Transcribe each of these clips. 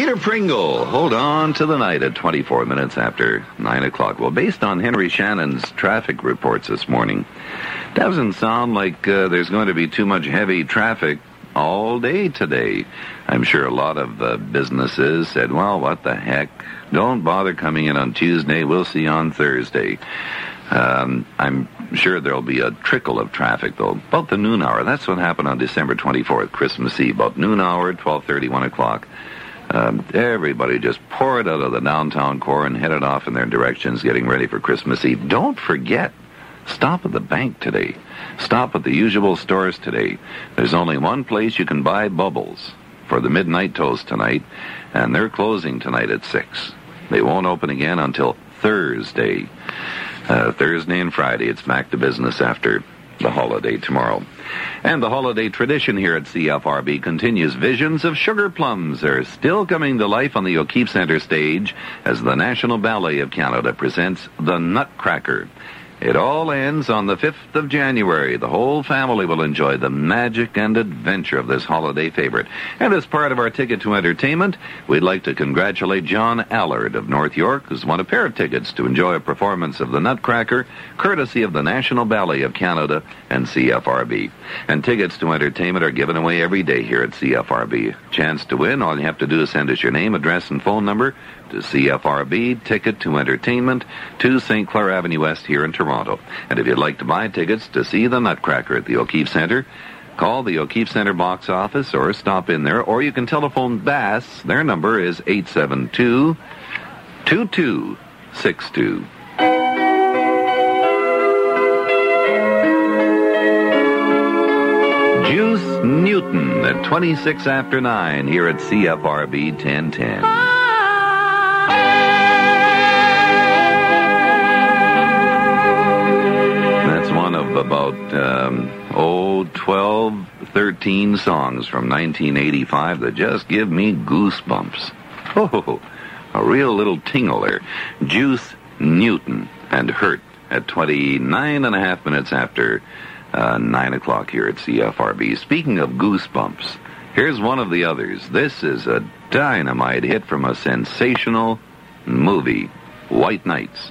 Peter Pringle, hold on to the night at 24 minutes after 9 o'clock. Well, based on Henry Shannon's traffic reports this morning, doesn't sound like there's going to be too much heavy traffic all day today. I'm sure a lot of businesses said, well, what the heck? Don't bother coming in on Tuesday. We'll see you on Thursday. I'm sure there'll be a trickle of traffic, though. About the noon hour. That's what happened on December 24th, Christmas Eve. About noon hour, 12:30, 1 o'clock. Everybody just poured out of the downtown core and headed off in their directions, getting ready for Christmas Eve. Don't forget, stop at the bank today. Stop at the usual stores today. There's only one place you can buy bubbles for the midnight toast tonight, and they're closing tonight at 6. They won't open again until Thursday. Thursday and Friday, it's back to business after the holiday tomorrow. And the holiday tradition here at CFRB continues. Visions of sugar plums are still coming to life on the O'Keefe Centre stage as the National Ballet of Canada presents The Nutcracker. It all ends on the 5th of January. The whole family will enjoy the magic and adventure of this holiday favorite. And as part of our ticket to entertainment, we'd like to congratulate John Allard of North York, who's won a pair of tickets to enjoy a performance of The Nutcracker, courtesy of the National Ballet of Canada and CFRB. And tickets to entertainment are given away every day here at CFRB. Chance to win, all you have to do is send us your name, address, and phone number to CFRB, Ticket to Entertainment, 2 St. Clair Avenue West here in Toronto. And if you'd like to buy tickets to see The Nutcracker at the O'Keefe Centre, call the O'Keefe Centre box office or stop in there, or you can telephone Bass. Their number is 872-2262. Juice Newton at 26 after 9 here at CFRB 1010. One of about 12, 13 songs from 1985 that just give me goosebumps. Oh, a real little tingle there. Juice Newton and Hurt at 29 and a half minutes after 9 o'clock here at CFRB. Speaking of goosebumps, here's one of the others. This is a dynamite hit from a sensational movie, White Nights.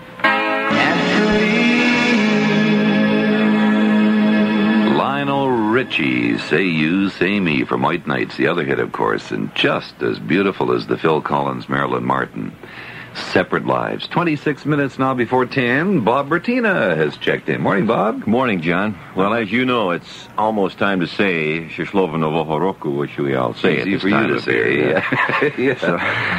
Lionel Richie, Say You, Say Me from White Nights, the other hit, of course, and just as beautiful as the Phil Collins, Marilyn Martin. Separate Lives. 26 minutes now before 10. Bob Bertina has checked in. Morning, Bob. Good morning, John. Well, as you know, it's almost time to say Shishlovo Novoho Roku, which we all say. Easy for you to say. Yeah. So,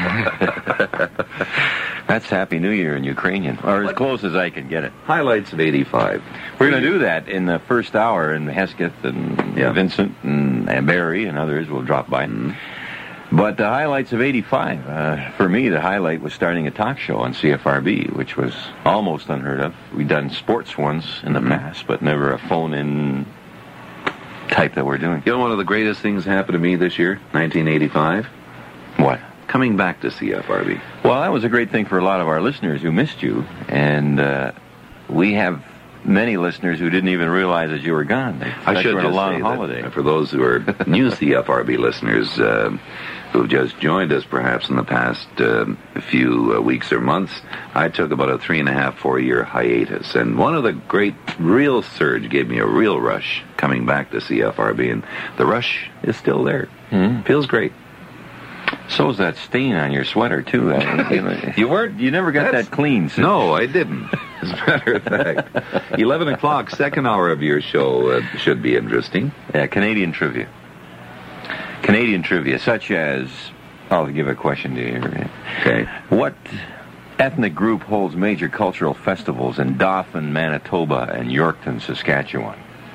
that's Happy New Year in Ukrainian, or as close as I can get it. Highlights of 85. We're going to do that in the first hour, and Hesketh and Vincent and Barry and others will drop by. Mm-hmm. But the highlights of 85, for me, the highlight was starting a talk show on CFRB, which was almost unheard of. We'd done sports ones in the past, but never a phone-in type that we're doing. You know, one of the greatest things happened to me this year, 1985? What? Coming back to CFRB. Well, that was a great thing for a lot of our listeners who missed you, and we have many listeners who didn't even realize that you were gone. I should on just a long say holiday. That for those who are new CFRB listeners who've just joined us perhaps in the past few weeks or months, I took about a 3.5, 4-year hiatus. And one of the great real surge gave me a real rush coming back to CFRB. And the rush is still there. Mm-hmm. Feels great. So's that stain on your sweater, too. You never got that clean. Since. No, I didn't. As a matter of fact. 11 o'clock, second hour of your show should be interesting. Yeah, Canadian trivia. Canadian trivia, such as... I'll give a question to you. Okay. What ethnic group holds major cultural festivals in Dauphin, Manitoba, and Yorkton, Saskatchewan?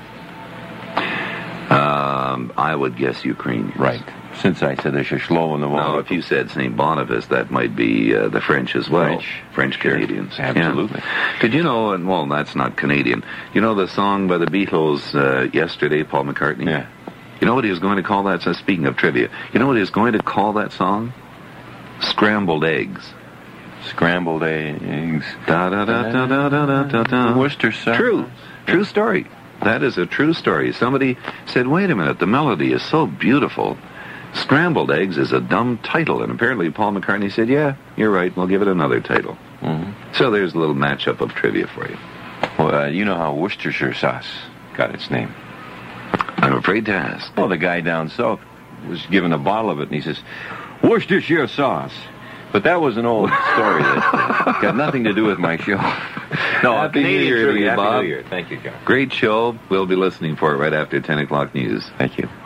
I would guess Ukraine. Right. Since I said the Shishlovo Novoho. Now, if you said St. Boniface, that might be the French as well. French Canadians. Sure. Absolutely. Yeah. Did you know, and well, that's not Canadian. You know the song by the Beatles, Yesterday, Paul McCartney? Yeah. You know what he was going to call that? So speaking of trivia, you know what he was going to call that song? Scrambled Eggs. Scrambled eggs. Da da da da da da da da. Worcestershire. True story. That is a true story. Somebody said, wait a minute, the melody is so beautiful. Scrambled Eggs is a dumb title, and apparently Paul McCartney said, yeah, you're right, we'll give it another title. Mm-hmm. So there's a little matchup of trivia for you. Well, you know how Worcestershire sauce got its name? I'm afraid to ask. Well, the guy down south was given a bottle of it, and he says, Worcestershire sauce. But that was an old story that got nothing to do with my show. No, Happy New Year to you, Bob. Happy New Year. Thank you, John. Great show. We'll be listening for it right after 10 o'clock news. Thank you.